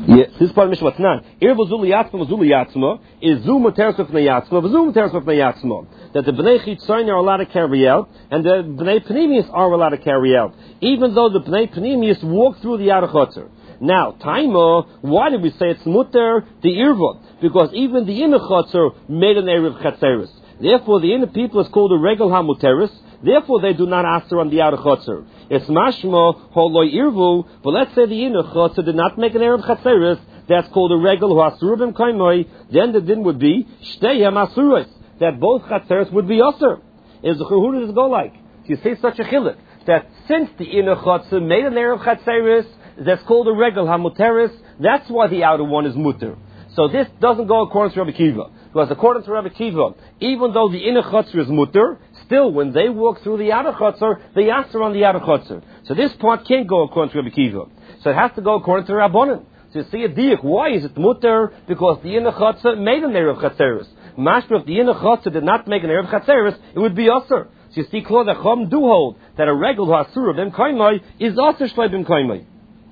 Yes, this part of Mishnah what's not. Irvo Zuli Yatzma is Zu Muteres B'fnei Yatzma, V'Zu Muteres B'fnei Yatzma. That the Bnei Chitzayin are allowed to carry out, and the Bnei Panemius are allowed to carry out, even though the Bnei Panemius walk through the outer Chotzer. Now, Taima, why did we say it's Muter the Irva? Because even the inner Chotzer made an Erev Chatzeris. Therefore, the inner people is called a Regel HaMuteris. Therefore, they do not answer on the outer Chotzer. It's Mashma Holoi Irvu, but let's say the inner Chotzer did not make an Erev Chatzeris. That's called a Regel HaSurubim Kaimoi. Then the din would be Shteyam Asuris, that both Chatzeris would be Aser. Who does it go like? You say such a chiluk that since the inner Chotzer made an Erev Chatzeris, that's called a Regel HaMuteris. That's why the outer one is Muter. So this doesn't go according to Rabbi Kiva. Because according to Rabbi Kiva, even though the inner Chotzer is Muter, still when they walk through the outer Chotzer, they answer on the outer Chotzer. So this part can't go according to Rabbi Kiva. So it has to go according to Rabbanan. So you see a diuk. Why is it Muter? Because the inner Chotzer made an Erev Chatzeris. Mashma, if the inner Chotzer did not make an Erev Chatzeris, it would be Aser. So you see, Klod Achom do hold that a Regel HaSurah B'im Kaimai is Aser Shlei B'im Kaimai.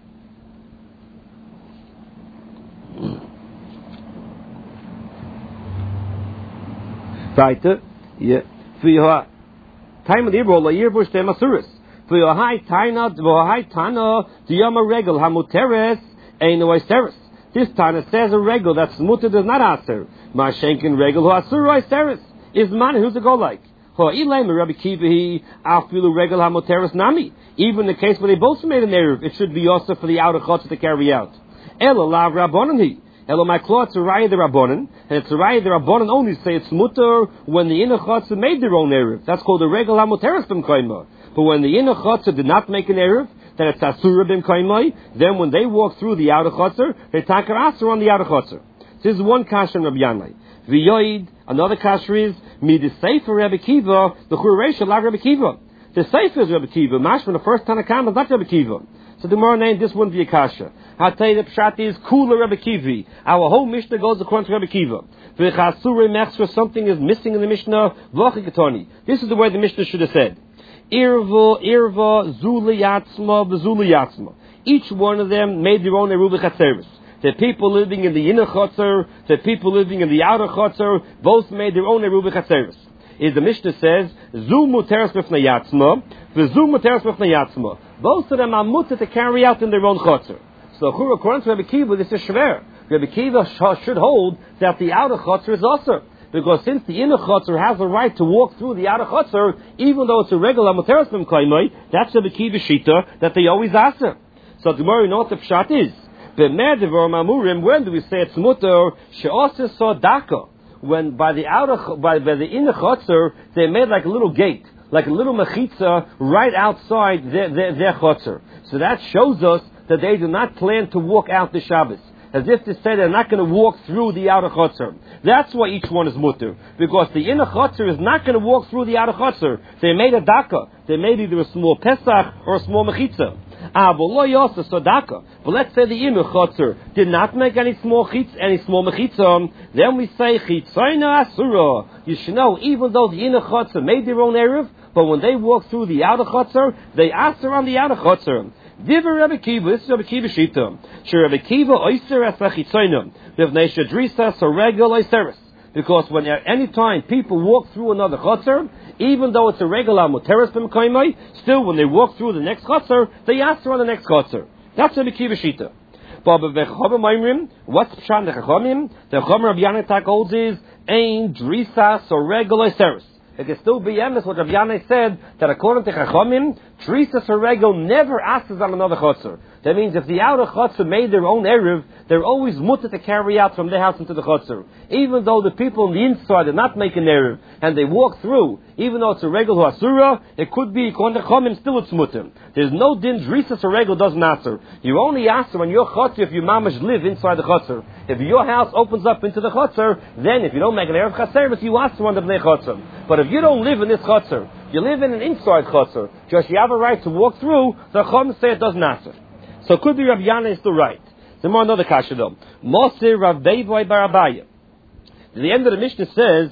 Weiter, yeah. Für ihr Time of the Ibro, la Yirbush de Masuris. Für ihr Hai Taina, wo Hai Tana, the Yama Regel, Hamuteres, Ein Oisteris. This Tana says a Regel that's Mutter does not answer. Ma Shenkin Regel, who Asur Oisteris. Is man who's it go like? Ho Ilaim, Rabbi Kiva, Afilu Regel, Hamuteres Nami. Even in the case where they both made an Erev, it should be also for the outer Chotzer to carry out. Ela Lav Rabbonan Elo my klot to Raya the Rabbonin, and it's Raya the Rabbonin only say it's mutter when the inner chotzer made their own erev. That's called a regel hamuteres b'm kaima. But when the inner chotzer did not make an erev, then it's asura b'm kaima. Then when they walk through the outer chotzer, they take asur on the outer chotzer. This is one kasher in Rabbi Yanai. V'yoid, another kasher is the sefer Rabbi Kiva, the chureisha la Rabbi Kiva. The sefer is Rabbi Kiva. Mashma the first Tanakam is not Rabbi Kiva. So the tomorrow name, this wouldn't be a kasha. I'll tell you the pshat is cooler Rabbi Kivi. Our whole Mishnah goes according to Rabbi Kiva. V'chasure something is missing in the Mishnah. V'chikatoni. This is the way the Mishnah should have said. Irva, Zuli Yatzma, V'Zuli Yatzma. Each one of them made their own Eruv Chatzeris. The people living in the inner Chotzer, the people living in the outer Chotzer, both made their own Eruv Chatzeris. Is the Mishnah says, Zu Muteres B'fnei Yatzma, V'Zu Muteres B'fnei Yatzma. Both of them are mutter to carry out in their own Chotzer. So according to Rabbi Kiva, this is shver. Rabbi Kiva should hold that the outer chotzer is aser, because since the inner chotzer has the right to walk through the outer chotzer, even though it's a regular muteres b'm kaimai, that's Rabbi Kiva shita that they always aser. So tomorrow you know what the pshat is. When do we say it's mutter? She'aser sadaka. When by the inner chotzer they made like a little gate, like a little mechitza right outside their chotzer. So that shows us that they do not plan to walk out the Shabbos. As if to say they're not going to walk through the outer chotzer. That's why each one is mutter. Because the inner chotzer is not going to walk through the outer chotzer. They made a daka. They made either a small pesach or a small mechitza. But let's say the inner chotzer did not make any small mechitza. Then we say chitzaina asura. You should know, even though the inner chotzer made their own erev, but when they walk through the outer chotzer, they asur on the outer chotzer. Diver Rabbi Kiva, this is Rabbi Kiva Shita. Sure, Rabbi Kiva, Oyster Asachitzoinum, Vivnei Shadrisa, Soregel Oysteris. Because when at any time people walk through another chotzer, even though it's a regular muteres b'm kaimai, still when they walk through the next chotzer, they answer on the next chotzer. That's Rabbi Kiva Shita. But what's Pshan the Chachamim? The Chacham Rabbi Yanai holds is Ein Drisa Soregel Oysteris. It can still be emes what Rabbi Yanai said, that according to Chachamim, Teresa Saregel never asks on another chotzer. That means if the outer chotzer made their own erev, they're always mutter to carry out from their house into the chotzer. Even though the people on the inside did not make an erev, and they walk through, even though it's a regel who asura, it could be, according to Chachamim, still it's mutter. There's no din, Teresa Saregel doesn't answer. You only answer on your chotzer if you mamash live inside the chotzer. If your house opens up into the chotzer, then if you don't make an erev chaseris, you answer on the bnei chotzer. But if you don't live in this chotzer, you live in an inside chotzer, just you have a right to walk through, the Chachamim say it doesn't answer. So it could be Rav Yanai is still right. There's more another kasha though. Mosir Rav Beivoi Barabaya. The end of the Mishnah says,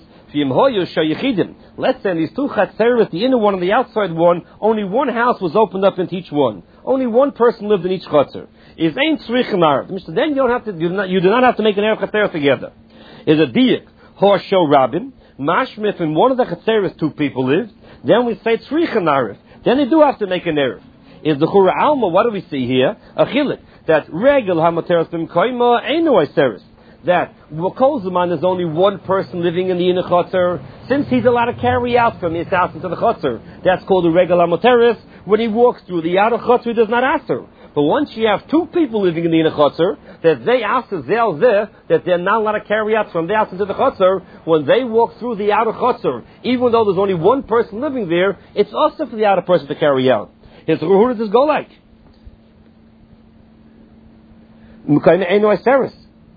let's say in these two chatzeros, the inner one and the outside one, only one house was opened up into each one. only one person lived in each chutzner. Is ain't tzrichen Erev. Then you do not have to make an Erev Chatzeres together. Is a diak, hor show rabim, mashmif, in one of the Chatzeres 2 people lived, then we say tzrichen Erev. Then they do have to make an Erev. Is the Chura Alma, what do we see here? A chilik. That regel hamoteres b'mkoima ain't no iseris. That Kol Zaman is only one person living in the inner chotzer, since he's allowed to carry out from his house into the chotzer. That's called the regel hamoteres. When he walks through the outer chotzer, he does not aser. But once you have 2 people living in the inner chotzer, that they aser zel zeh, that they're not allowed to carry out from their house into the chotzer, when they walk through the outer chotzer, even though there's only one person living there, it's also for the outer person to carry out. His who does this go like? Mukayna Eino Iseris.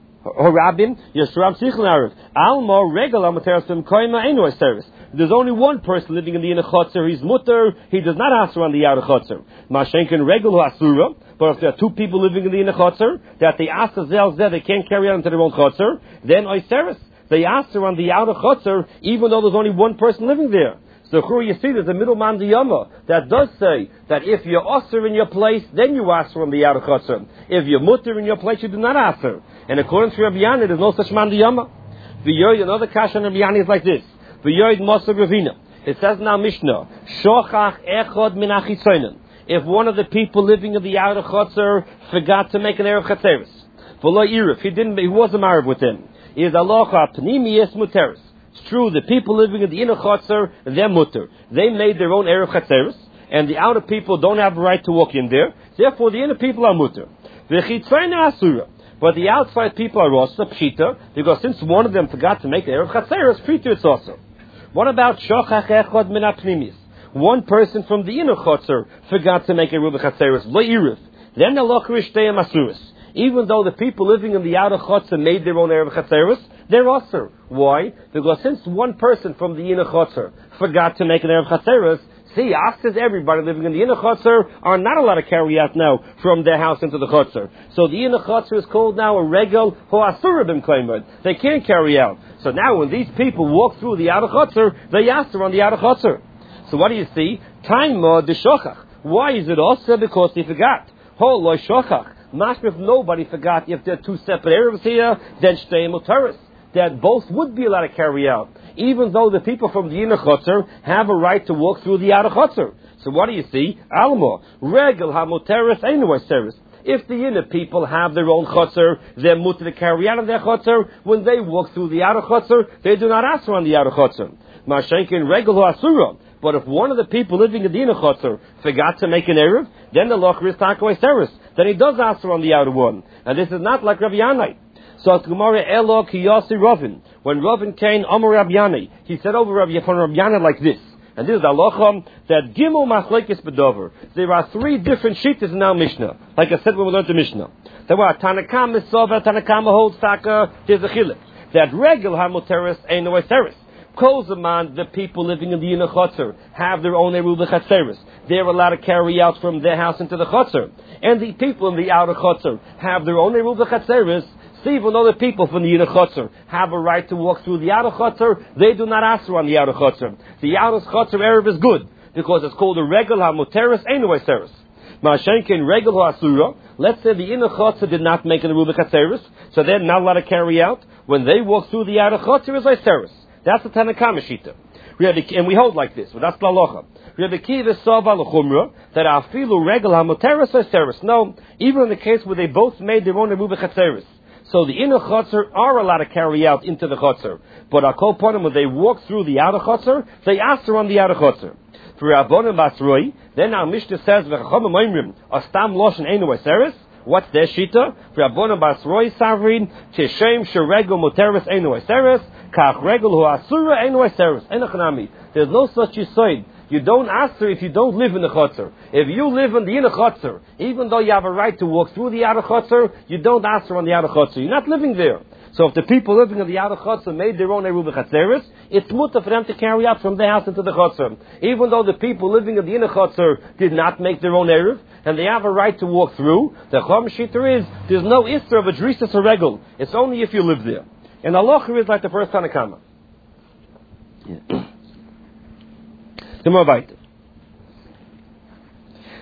Horabim, Yeshram Sichel Arif. Alma, Regal, Amateras, Mukayna Eino Iseris. There's only one person living in the inner chotzer. He's mutter. He does not aser on the outer chotzer. Mashenken Regal Asura. But if there are 2 people living in the inner chotzer, that they aser zel zeh, they can't carry out into their own chotzer, then Iseris. They aser on the outer chotzer, even though there's only one person living there. So you see there's a middleman diyama that does say that if you're aser in your place, then you aser on the outer chotzer. If you're mutter in your place, you do not aser. And according to Rabbi Yanni, there's no such man diyama. V'yoid, another kasha on Rabbi Yanni is like this. V'yoid mosa gravina. It says in our Mishnah, shochach echod min achitzoinen. If one of the people living in the outer chotzer forgot to make an erev chatzeres, v'lo irif, he wasn't married with him. Is alocha pnimiyes muteres. It's true, the people living in the inner chotzer, they're mutter. They made their own erev chatzeres, and the outer people don't have a right to walk in there. Therefore, the inner people are mutter. V'chitzayna asura. But the outside people are also pshita, because since one of them forgot to make the erev chatzeres, pshita it's also. What about shochach echad min hapnimis? One person from the inner chotzer forgot to make a erev chatzeres, lo irif. Then the lochrish teyam asuris. Even though the people living in the outer chotzer made their own erev chatzeres, they're aser. Why? Because since one person from the inner chotzer forgot to make an erev chatzeres, see, says everybody living in the inner chotzer are not allowed to carry out now from their house into the chotzer. So the inner chotzer is called now a regel ho asura b'mkoimod. They can't carry out. So now when these people walk through the outer chotzer, they aser on the outer chotzer. So what do you see? Taima de shochach. Why is it also? Because he forgot. Ho lo shochach. Not if nobody forgot, if there are 2 separate erevs here, then shtei mutaris, that both would be allowed to carry out, even though the people from the inner chotzer have a right to walk through the outer chotzer. So what do you see? Alma, regel hamuteris einu iseris. If the inner people have their own chotzer, they're mutter to carry out of their chotzer. When they walk through the outer chotzer, they do not aser on the outer chotzer. Mashenkin regel hu asura. But if one of the people living in the inner chotzer forgot to make an erev, then the lochri is tako iseris. Then he does aser on the outer one. And this is not like Rabbi Yanai. So it's Gemara Elo Kiyasi Ravin. When Ravin came, Amar Rabbi Yanai, he said over Rabbi Yanai like this. And this is the halacha that Gimel Machlekes Bedover. There are 3 different shittas in our Mishnah. Like I said when we learned the Mishnah. There were Tanakam is Sova, Tanakam holds Taka, there's a chilek. That regel hamuteres ain't no iseris. Kol zaman, the people living in the inner chotzer have their own eruv chatzeres. They're allowed to carry out from their house into the chotzer. And the people in the outer chotzer have their own eruv chatzeres. See, even though the people from the inner chotzer have a right to walk through the outer chotzer, they do not aser on the outer chotzer. The outer chotzer erev is good, because it's called a regel hamuteres einu iseris. Ma'ashenkin regel ha'asura. Let's say the inner chotzer did not make an eruv chatzeres, so they're not allowed to carry out. When they walk through the outer chotzer, is iseris. That's the Tanakama Shita. And we hold like this. Well, that's the halacha. Rabbi Kiva Sava l'chumra that afilu regel hamuteres iseris. No, even in the case where they both made their own eruv chatzeres. So the inner chotzer are allowed to carry out into the chotzer. But akol ponim, when they walk through the outer chotzer, they aser on the outer chotzer. For Rabbanim Basroi, then our Mishnah says, v'chachamim oimrim, astam loshen einu iseris. What's their shita? For Rabbanim Basroi savrin, teshem sheregel muteres einu iseris, kach regel hu asura einu iseris. Enochanami. There's no such yisoid. You don't aser if you don't live in the chotzer. If you live in the inner chotzer, even though you have a right to walk through the outer chotzer, you don't aser on the outer chotzer. You're not living there. So if the people living in the outer chotzer made their own eruv chatzeres, it's mutter for them to carry out from their house into the chotzer. Even though the people living in the inner chotzer did not make their own eruv, and they have a right to walk through, the chom shiter is, there's no isra of a drisas or regel. It's only if you live there. And halacha is like the first Tanakama.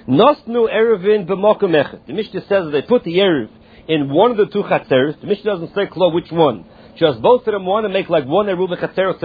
Nosnu erevin b'mokum echad. The Mishnah says that they put the erev in one of the two chatzeres. The Mishnah doesn't say close which one. Just both of them want to make like one eruv chatzeres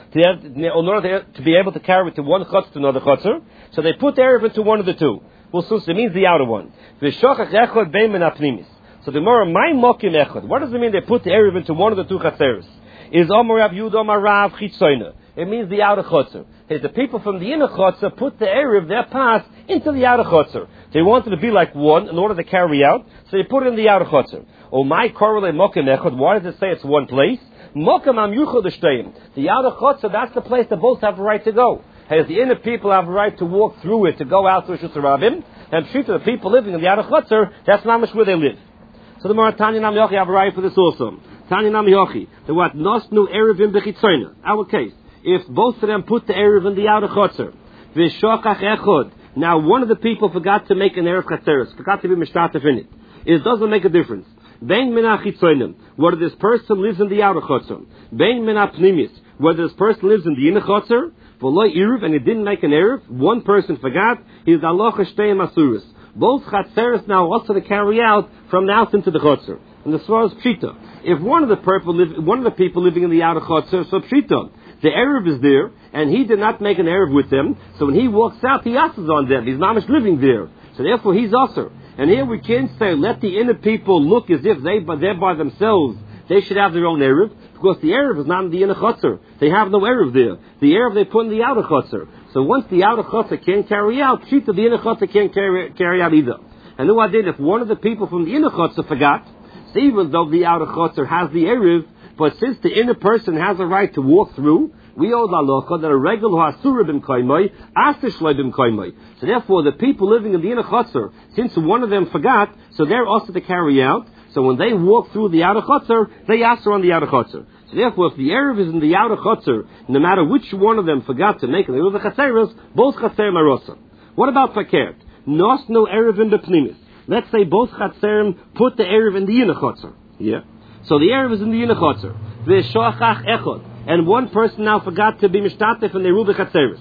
in order to be able to carry it to one chutz to another chutzer. So they put the erev into one of the two. Well, so it means the outer one. V'shachach echad bein min hapnimis. So the Gemara, my mokim echad. What does it mean? They put the erev into one of the two chatzeres. Is Amar Rav Yehuda Amar Rav Chitzoyna. It means the outer chutzer. The people from the inner chutzer put the erev, their pass, into the outer chutzer. They wanted to be like one in order to carry out, so they put it in the outer chutzer. Oh, my korale mokim echad. Why does it say it's one place? Mokim am yuchad shteim. The outer chutzer, that's the place that both have a right to go. As the inner people have a right to walk through it, to go out to Rishus Rabim, and the people living in the outer chutzer, that's not much where they live. So the Maratanya Nam Yochi have a right for this also. Tanya Nam Yochi, the what nosnu erevim b'chitzoyna. Our case, if both of them put the erev in the outer chutzer, v'shokach echod. Now one of the people forgot to make an erev chatzeres, forgot to be mishtatef in it. It doesn't make a difference. Bein min hachitzoynim, whether this person lives in the outer chutzer. Bein min hapnimis, whether this person lives in the inner chutzer. V'lo erev, and he didn't make an erev. One person forgot. Is alocha shteim asuris. Both chatzeres now also to carry out from the out into the chutzer. And as far as pshita, if one of the people living in the outer chutzer, so pshita, the erev is there, and he did not make an erev with them, so when he walks out, he asks on them. He's not much living there, so therefore he's usher. And here we can't say let the inner people look as if they're by themselves. They should have their own erev, because the erev is not in the inner chutzer. They have no erev there. The erev they put in the outer chutzer. So once the outer chutzer can't carry out, pshita, the inner chutzer can't carry out either. And then what I did, if one of the people from the inner chutzer forgot, so even though the outer chutzer has the erev, but since the inner person has a right to walk through, we owe the halacha that a regular who has surah bim kaimai, asher shloi bim kaimai. So therefore, the people living in the inner chutzer, since one of them forgot, so they're also to carry out. So when they walk through the outer chutzer, they asher on the outer chutzer. So therefore, if the erev is in the outer chutzer, no matter which one of them forgot to make it, the chatzeres, both chatzerim are also. What about fakert? Nos no erev in the pnimis. Let's say both chatzerim put the erev in the inner chutzer. Yeah. So the erev is in the inner chutzer. V'shochach echod. And one person now forgot to be mishtatef in the Ruba Chatzeres.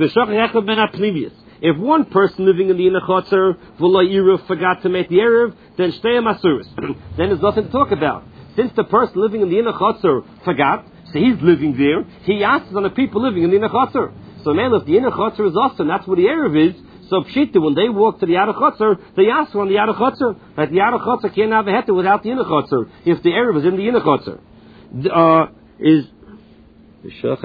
If one person living in the inner chotzer, forgot to make the erev, then shtei masuris. Then there's nothing to talk about. Since the person living in the inner chotzer forgot, so he's living there, he asks on the people living in the inner chotzer. So man, if the inner chotzer is awesome, that's where the erev is. So pshita, when they walk to the outer chotzer, they ask on the outer chotzer. Like the outer chotzer can't have a heter without the inner chotzer, if the erev is in the inner chotzer. What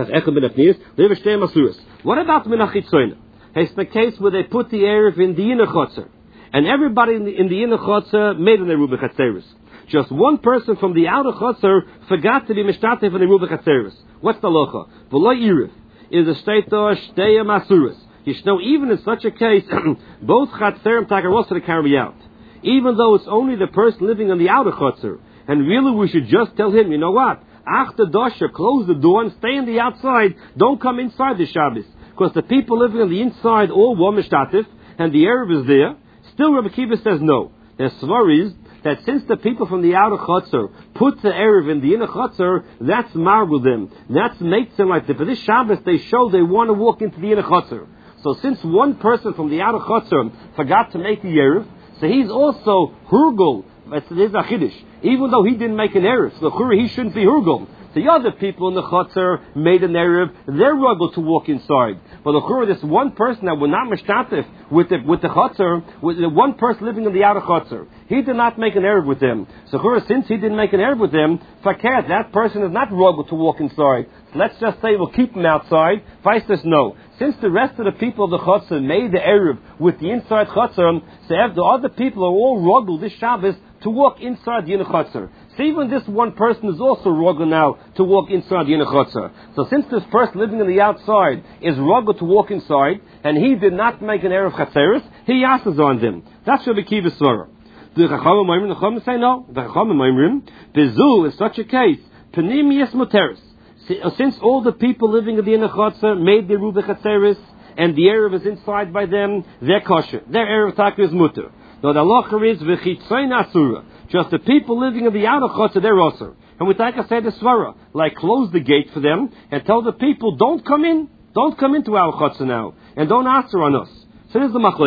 about minachitzoyna? It's the case where they put the erev in the inner chotzer, and everybody in the inner chotzer made an eruv chatzeres. Just one person from the outer chotzer forgot to be mishtatef in the eruv chatzeres. What's the locha? V'lo erev is a shteito shtei masuris. You know, even in such a case, both chatzerim takarosa to carry out, even though it's only the person living in the outer chotzer. And really, we should just tell him, you know what? After Dasha, close the door and stay on the outside. Don't come inside the Shabbos. Because the people living on the inside all were mishtatif, and the erev is there. Still, Rabbi Kiva says no. Their svar is that since the people from the outer chotzer put the erev in the inner chotzer, that's marvel them. That's makes them like that. For this Shabbos, they show they want to walk into the inner chotzer. So since one person from the outer chotzer forgot to make the erev, so he's also hurgul. There's a chiddush. Even though he didn't make an erev, so he shouldn't be hurgul. The other people in the chotzer made an erev, they're able to walk inside. But the this one person that were not mishtatef with the chotzer, with the one person living in the outer chotzer, he did not make an erev with them. So since he didn't make an erev with them, fakir, that person is not able to walk inside. So let's just say we'll keep him outside. Vice says no. Since the rest of the people of the chotzer made the erev with the inside chotzer, so the other people are all rogel this Shabbos to walk inside the inner chotzer. So even this one person is also rogel now to walk inside the inner chotzer. So since this person living on the outside is rogel to walk inside, and he did not make an erev chatzeres, he asks on them. That's Rabbi Kiva's svara. The Chachamim say no. The Chachamim bezu is such a case. Penimius muteris. Since all the people living in the inner chotzer made the ruba chatzeres, and the erev is inside by them, they're kosher. Their erev taka is muter. Now the halacha is v'chitzoin asura. Just the people living in the outer chotzer, they're osur. And we take a say the svara, like close the gate for them and tell the people, don't come into our chotzer now, and don't answer on us. So here's the machlokes.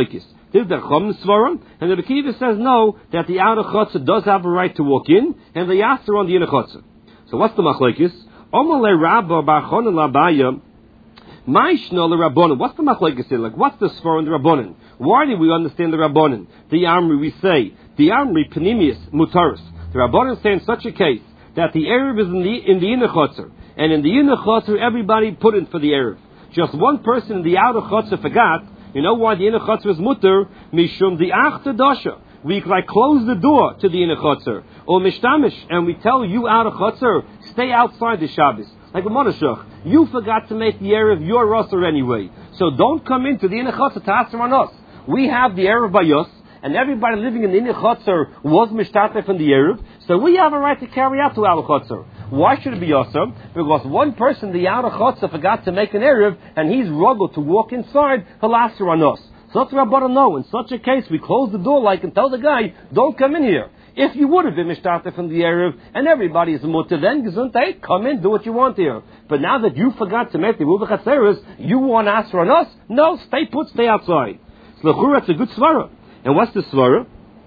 This is the Chum Svarim, and the Rebbe Kiva says no, that the outer Chutzah does have a right to walk in, and the Yasser on the inner Chutzah. So what's the Machlekes? Omale Rabba Barchon Labaya. Maishno the Rabbanon. What's the Machlekes here? Like, what's the Svar in the Rabbanon? Why do we understand the Rabbanon? The Amri, we say, the Amri Panemius Mutaris. The Rabbanon say in such a case that the Erev is in the inner Chutzah, and in the inner Chutzah everybody put in for the Erev. Just one person in the outer Chutzah forgot. You know why the inner Chutzah is mutter? Mishum the Achta Dasha. We like close the door to the inner Chutzah. Or Mishtamish, and we tell you outer Chutzah, stay outside the Shabbos. Like a Monashach. You forgot to make the Erev your Rosser anyway. So don't come into the inner Chutzah to ask on us. We have the Erev by us, and everybody living in the inner Chutzah was Mishtatef in the Erev, so we have a right to carry out to our Chutzah. Why should it be awesome? Because one person, the outer Chutzah, forgot to make an Erev, and he's rugged to walk inside, he'll ask on us. So that's what Rabbanan know. In such a case, we close the door like and tell the guy, don't come in here. If you would have been Mishtatef from the Erev, and everybody is mutter, then Gesundheit, come in, do what you want here. But now that you forgot to make the Ruach HaTzeres, you want to ask on us? No, stay put, stay outside. So L'chura, it's a good svara. And what's the svara?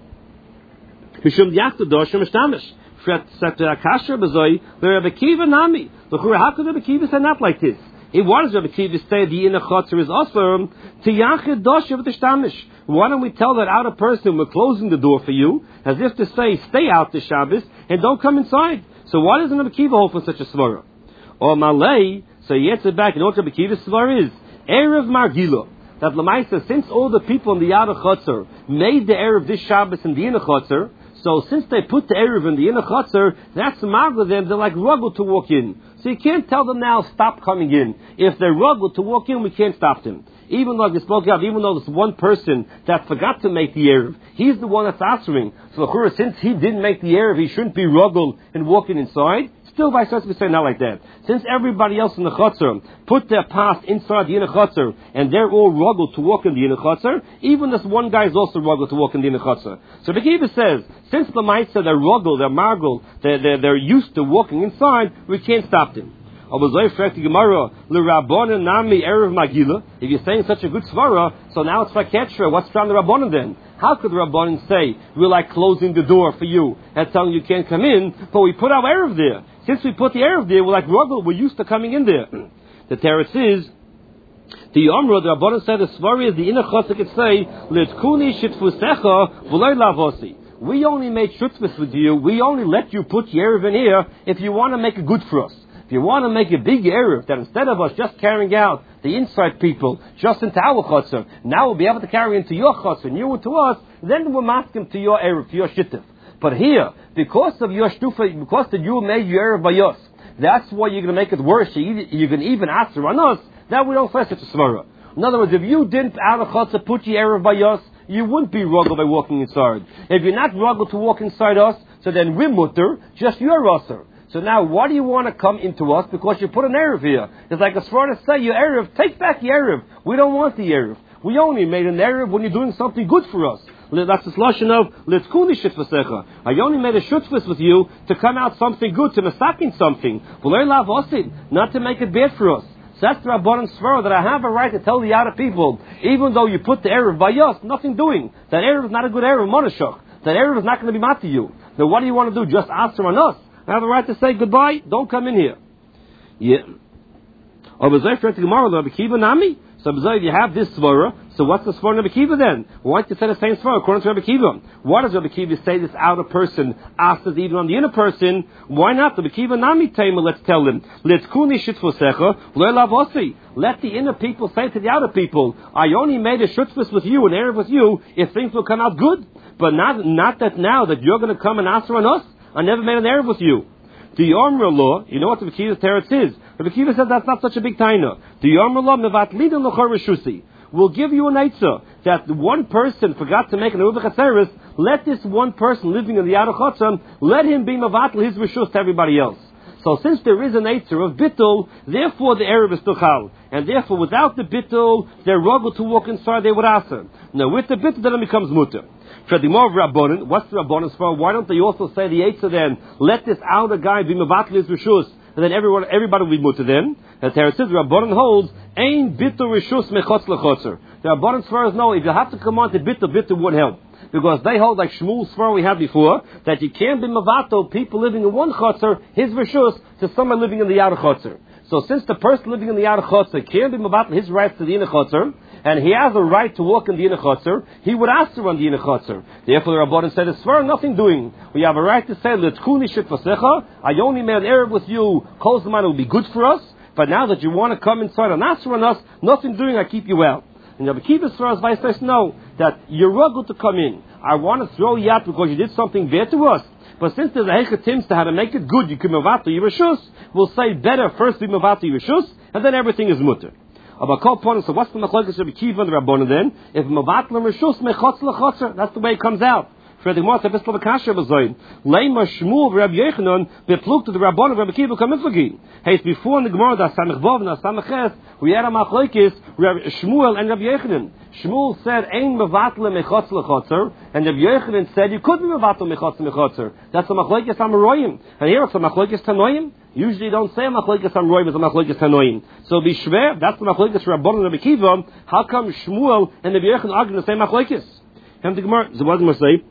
Mishum Yachta Doshim Mishtamish. Akasha Bazoi, the Rebbe Kiva Nami. L'chura, how could Rebbe Kiva say not like this? Why does Rebbe Kiva say the inner Chutzah is also to Yachid Doshim V'Tishtamish? Why don't we tell that outer person we're closing the door for you, as if to say, stay out the Shabbos and don't come inside? So why doesn't Rebbe Kiva hold for such a svara? Or Malay, so he answered back, you know what Rebbe Kiva's svara is? Erev Margila. That Lamaisa, since all the people in the outer Chutzah made the Erev this Shabbos in the inner Chutzah, so since they put the Erev in the inner Chutzah, that's the marvel them, they're like rugged to walk in. So you can't tell them now, stop coming in. If they're rugged to walk in, we can't stop them. Even though, like we spoke about, even though there's one person that forgot to make the Erev, he's the one that's answering. So since he didn't make the Erev, he shouldn't be rugged and walking inside. Still, by such we say not like that. Since everybody else in the Chutzah put their past inside the inner Chutzah, and they're all rugged to walk in the inner Chutzah, even this one guy is also rugged to walk in the inner Chutzah. So the Kiva says, since the Maitza, they're rugged, they're margul, they're used to walking inside, we can't stop them. If you're saying such a good svara, so now it's faketcha. What's from the Rabbanon then? How could the Rabbanon say, we're like closing the door for you and telling you can't come in, but we put our Erev there. Since we put the Erev there, we're like rugged, we're used to coming in there. The teretz is, the Yomra, the Rabbanon said the svara is the inner Chutzah could say, Litkuni shitfusecha v'loy lavosi. We only made shutfus with you, we only let you put your Erev in here if you want to make it good for us. If you want to make a big Erev, that instead of us just carrying out the inside people just into our Chutzah, now we'll be able to carry into your Chutzah and you into us, then we'll mask him to your Erev, to your Shittif. But here, because of your Shtufa, because that you made your Erev by us, that's why you're going to make it worse. You can even answer on us, that we don't say such a svara. In other words, if you didn't out of Chutzah put your Erev by us, you wouldn't be rugged by walking inside. If you're not rugged to walk inside us, so then we're mutter, just your Rosser. So now, why do you want to come into us? Because you put an Erev here. It's like a svara to say, your Erev, take back your Erev. We don't want the Erev. We only made an Erev when you're doing something good for us. That's the lashon of, Litzkuni shitvasecha. I only made a shutfus with you to come out something good, to masakin something. Not to make it bad for us. So that's the Rabbanan svara, that I have a right to tell the outer people, even though you put the Erev by us, nothing doing. That Erev is not a good Erev, monashach. That Erev is not going to be mat to you. Now what do you want to do? Just answer on us? I have a right to say goodbye. Don't come in here. Yeah. So if you have this svara, so what's the svara of Rebbe Kiva then? Why don't you say the same svara according to Rebbe Kiva? Why does Rebbe Kiva say this outer person asks even on the inner person? Why not? Rebbe Kiva nami tema, let's tell them. Let the inner people say to the outer people, I only made a shutfus with you, an Erev with you, if things will come out good. But not that now that you're going to come and answer on us. I never made an Erev with you. The Yomra law, you know what the Rebbe Kiva's teretz is? Rebbe Kiva said that's not such a big taina. The Yomra law, mevatlidin l'chor reshusi. We'll give you an eitzah that one person forgot to make an Ruach HaTzeres. Let this one person living in the outer Chutzah, let him be mevatl his reshus to everybody else. So since there is an eitzah of bittul, therefore the Erev is tuchal. And therefore without the bittul, they're rugged to walk inside, they would answer. Now with the bittul, then it becomes mutter. What's the Rabbanon for? Why don't they also say the eitzah then, let this outer guy be mevatl his reshus, and then everybody will be mutter then. That Teretz says, Rabbanan holds, Ein bitul rishus mechotz lechotzer. The Rabbanan Svaras know, if you have to come on to bitul won't help. Because they hold, like Shmuel's Svar we had before, that you can't be mavato people living in one chotzer, his rishus, to someone living in the outer chotzer. So since the person living in the outer chotzer can't be mavato his rights to the inner chotzer, and he has a right to walk in the inner chotzer, he would ask to run the inner chotzer. Therefore the Rabbanan said, it's for nothing doing. We have a right to say, L'tkuni shit vasecha, I only made an Arab with you, Kozman will be good for us, but now that you want to come inside and ask on us, nothing doing, I keep you out. And Rabbi Kiva Svaras vice says, no, that you're rugged to come in. I want to throw you out because you did something bad to us. But since there's a hechet timsta how to make it good, you can mavato yirashus, we'll say better first we mavato yirashus, and then everything is mutter. About call point, so what's the machlokes Rabbi Kiva and the Rabbanan then? If mavato yirashus mechotz lechotzer, that's the way it comes out. For the Gemara, the Bisla Kasha was saying, Leima Shmuel Rabbi Yechanan bepluked to the Rabbanan Rabbi Kiva Kamiflagi. Hey, before in the Gemara, the Samech Vav and the Samech Ches, we had a machlokes Shmuel and Rabbi Yechanan. Shmuel said, Ein mevatle mechotz lechotzer, and Rabbi Yechanan said, you could be mevatle mechotz lechotzer. That's a machlokes Amoraim. And here it's a machlokes Tanoim. Usually don't say a machlokes Amoraim, it's a machlokes Tanoim. So be shver, that's the machlokes Rabbanan Rabbi Kiva. How come Shmuel and Rabbi Yechanan argue the same machlokes? And the Gemara, so what Gemara say?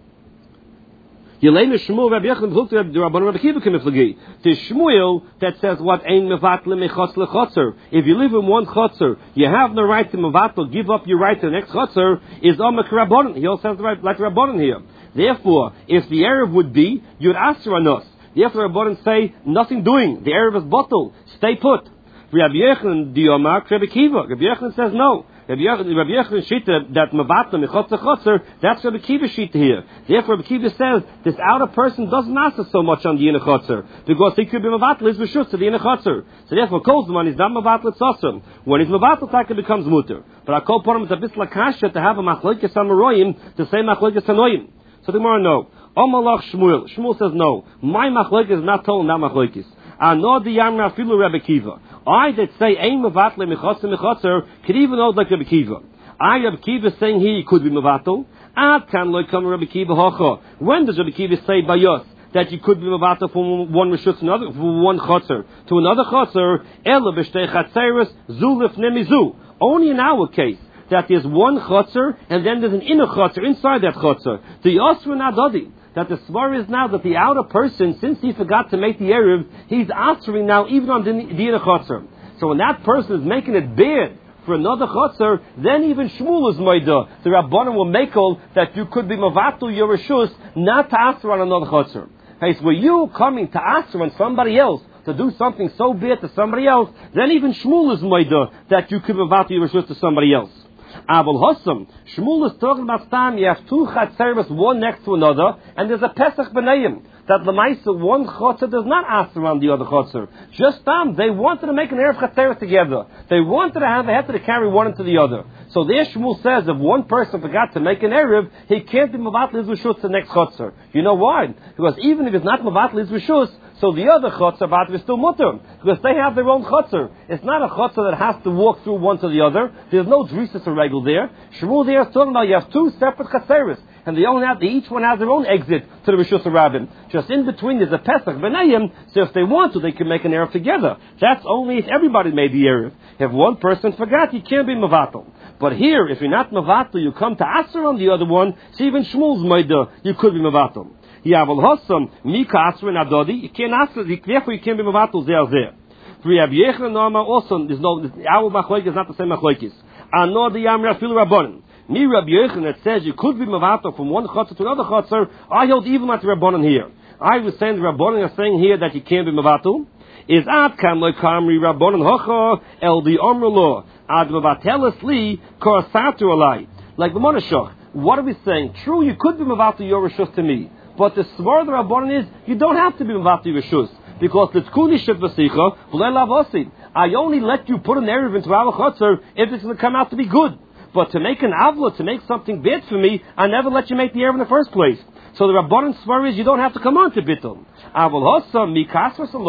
Yelena Shmuel Rabbi Yechanan looked at the Rabbanan Rabbi Kiva Kamiflagi. The Shmuel that says what Ein mevatle mechotz lechotzer. If you live in one chotzer, you have no right to mevatel, give up your right to the next chotzer. Is Amak Rabbanan. He also has the right like Rabbanan here. Therefore, if the Erev would be, you'd ask on us. Therefore, Rabbanan say nothing doing. The Erev is bottle. Stay put. Rabbi Yechanan Diyomak Rabbi Kiva. Rabbi Yechanan says no. Rabbi Yechanan shita that mavato mechotz lechotzer, that's Rabbi Kiva shita here. Therefore, Rabbi Kiva says this outer person doesn't answer so much on the inner chotzer because he could be mavato his reshus to the inner chotzer. So therefore, Kozman is not mavato tzosum. When he's mavato, taka becomes muter. But I call upon him a bit lakasha to have a machlokes Amoraim to say machlokes Tanoim. So the Gemara no. Omalach Shmuel. Shmuel says no. My machlokes is not told not machlokes. Anod the Yamra Filu Rabbi Kiva. I that say Ein mevatle mechotzer mechotzer could even hold like Rabbi Kiva. I Rabbi Kiva saying he could be mevatel. Ad kan loy come Rabbi Kiva hocha. When does Rabbi Kiva say by us that you could be mevatel from one reshus to another, from one chotzer to another chotzer? Ela b'shtei chatzeres zu lifnei mizu. Only in our case that there's one chotzer and then there's an inner chotzer inside that chotzer. The yosru nadadi. That the svar is now that the outer person, since he forgot to make the Erev, he's answering now even on the inner chotzer. So when that person is making it bad for another chotzer, then even Shmuel is moida. The Rabbanan will make all that you could be mavatul your reshus, not to answer on another chotzer. Hey, so were you coming to answer on somebody else, to do something so bad to somebody else, then even Shmuel is moida that you could be mavatul your reshus to somebody else. Abel Hossam, Shmuel is talking about time you have two chatzeres, one next to another, and there's a Pesach B'nayim. That Lamaisa, one chotzer does not ask around the other chotzer. Just they wanted to make an Erev chatzeres together. They wanted to have a head to carry one into the other. So there Shmuel says if one person forgot to make an Erev, he can't be Mavatl his Rishus the next chotzer. You know why? Because even if it's not Mavatl his Rishus, so the other chotzer Vat is still mutter. Because they have their own chotzer. It's not a chotzer that has to walk through one to the other. There's no drisas or regal there. Shmuel there is talking about you have two separate chatzeres. And each one has their own exit to the Rishus Rabbin. Just in between there's a Pesach B'nayim, so if they want to, they can make an Erev together. That's only if everybody made the Erev. If one person forgot, you can't be Mavatal. But here, if you're not Mavatal, you come to Asr on the other one, so even Shmuel's Maida, you could be Mavatal. Yavel Hossam, Mika Asr and Adodi, you can't Asr, therefore you can't be Mavatal there. For Rabbi Yechanan Norma also, our Machlokes is not the same Machlokes. Anor the Yamra Fil Rabbanan. Me Rabbi Yechanan that says you could be Mavatal from one chotzer to another chotzer, I held even like the Rabbanan here. I was saying the Rabbanan are saying here that you can't be Mavatal. Is ad kam loy kamri Rabbanan hocha el di omrlo ad mavateles li korasatu alai. Like the Monashach, what are we saying? True, you could be Mavatal your Rishus to me, but the svar of the Rabbanan is you don't have to be Mavatal your Rishus. Because the tkuni shit v'sicha v'lei lavosid. I only let you put an Erev into our chotzer if it's going to come out to be good. But to make an avla, to make something bad for me, I never let you make the Erev in the first place. So the Rabbanan svar is you don't have to come on to bittul. Avol hossam mikasvas alom.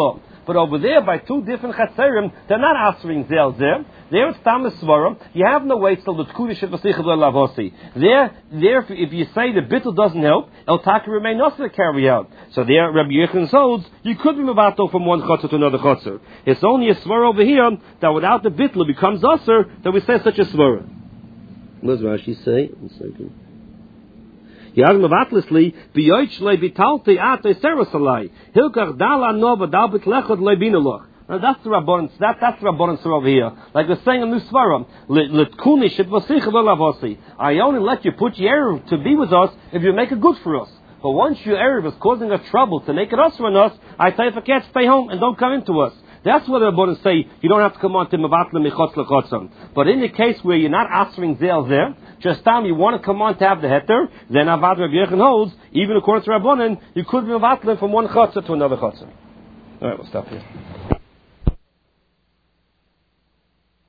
But over there, by two different chatzerim, they're not answering zel zeh. There it's tamas svarim. You have no way till the tkudish of v'sichad lavosi. There, if you say the bittul doesn't help, el taki remain also to carry out. So there, Rabbi Yechon holds you could be mevato from one chotzer to another chotzer. It's only a svar over here that without the bittul it becomes usher that we say such a svar. What does Rashi say? 1 second. Yagmavatlisli biyoichle bitalte ate serasalai hilkach dala nova dalbit lechot lebinaloch. Now that's the Rabbanan. That's the Rabbanan over here. Like we're saying in Nusvaram, letkunish it vasicha v'lavosi. I only let you put your erev to be with us if you make it good for us. But once your erev is causing us trouble to make it us on us, I tell you if I can't stay home and don't come into us. That's what the Rabbanan say. You don't have to come on to mevatla michotz lechotzam. But in the case where you're not answering zel there, just time you want to come on to have the heter, then Avad Rabbi Yechon holds, even according to Rabbanan, you could be mevatla from one chotzer to another chotzer. All right, we'll stop here.